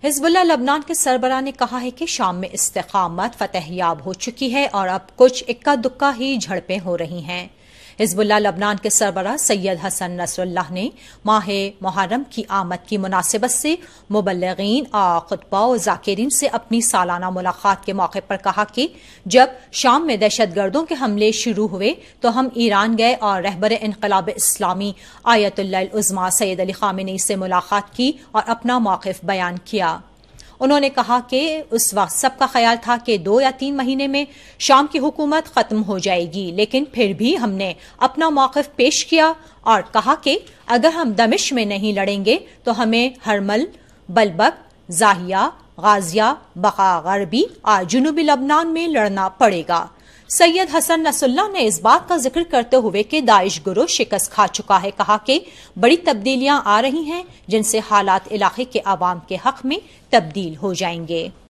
حزب اللہ لبنان کے سربراہ نے کہا ہے کہ شام میں استقامت فتح یاب ہو چکی ہے اور اب کچھ اکا دکا ہی جھڑپیں ہو رہی ہیں۔ حزب اللہ لبنان کے سربراہ سید حسن نصر اللہ نے ماہ محرم کی آمد کی مناسبت سے مبلغین اور خطبہ و ذاکرین سے اپنی سالانہ ملاقات کے موقع پر کہا کہ جب شام میں دہشت گردوں کے حملے شروع ہوئے تو ہم ایران گئے اور رہبر انقلاب اسلامی آیت اللہ العظمیٰ سید علی خامنئی سے ملاقات کی اور اپنا موقف بیان کیا۔ انہوں نے کہا کہ اس وقت سب کا خیال تھا کہ 2 یا 3 مہینے میں شام کی حکومت ختم ہو جائے گی، لیکن پھر بھی ہم نے اپنا موقف پیش کیا اور کہا کہ اگر ہم دمشق میں نہیں لڑیں گے تو ہمیں ہرمل، بلبک، زاہیہ، غازیہ، بقا غربی اور جنوبی لبنان میں لڑنا پڑے گا۔ سید حسن نصر اللہ نے اس بات کا ذکر کرتے ہوئے کہ داعش گروہ شکست کھا چکا ہے کہا کہ بڑی تبدیلیاں آ رہی ہیں جن سے حالات علاقے کے عوام کے حق میں تبدیل ہو جائیں گے۔